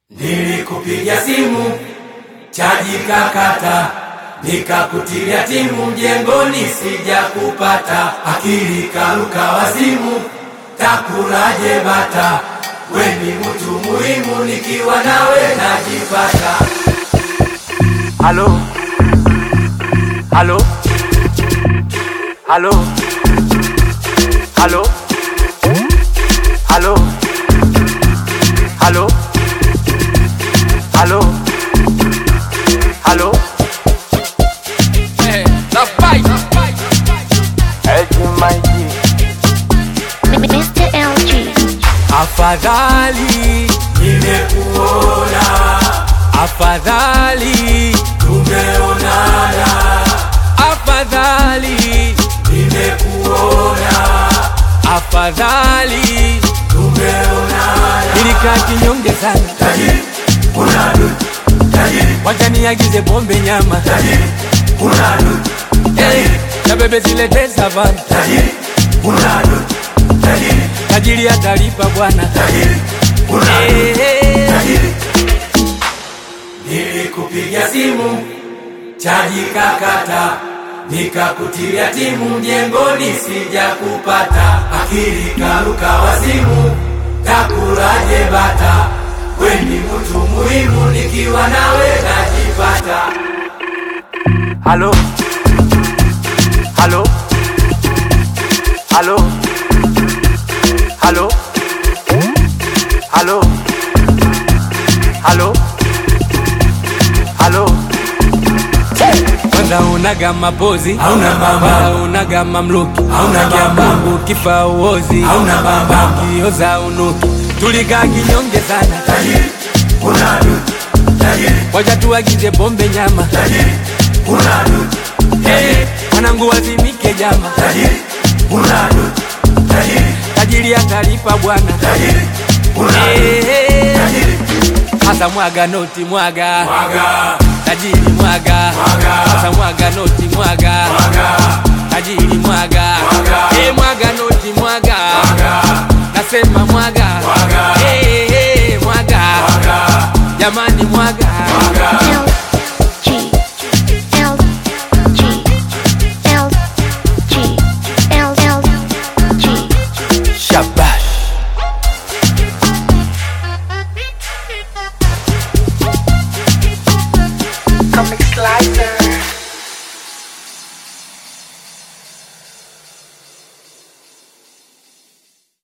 Nilikupigia simu chaji kakata, nikakutilia timu mjengoni sija kupata. Akili karuka wazimu, takulaje bata. We ni mtu muhimu, nikiwa nawe najipata. Halo, halo, halo, halo, halo, halo, halo, halo. The fight. Mr. LG. Afadhali Nimekuona, afadhali tumeonana. afadhali Nimekuona, afadhali tumeonana. nilikaa kinyonge sana, Tajiri, unadu, tajiri, wacha niagize pombe nyama, tajiri, unadu, na bebe zilete savana, tajiri, unadu, tajiri, tajiri atalipa bwana. tajiri, unadu, tajiri. Nilikupigia simu chaji kakata, nikakutilia timu mjengoni sija kupata. Akili karuka wazimu, takulaje bata. We ni mtu muhimu, nikiwa nawe najipata. Halo, halo, halo, halo, halo, halo, halo. Kwanza unaga mapozi, Hauna bamba. kwanza unaga mamluki, Hauna bamba. Mungu kifa uozi, Hauna bamba. kioza unuki, tulikaa kinyonge sana, Tajiri, unadu, tajiri, wacha tuagize pombe nyama, tajiri, unadu, wanangu wazimike jama, tajiri, unadu, tajiri, tajiri atalipa bwana. tajiri, unadu, tajiri. Asa mwaga noti mwaga, Mwaga, tajiri mwaga, Mwaga. asa mwaga noti mwaga, mwaga, tajiri mwaga, Mwaga. mwaga noti mwaga, mwaga, nasema mwaga,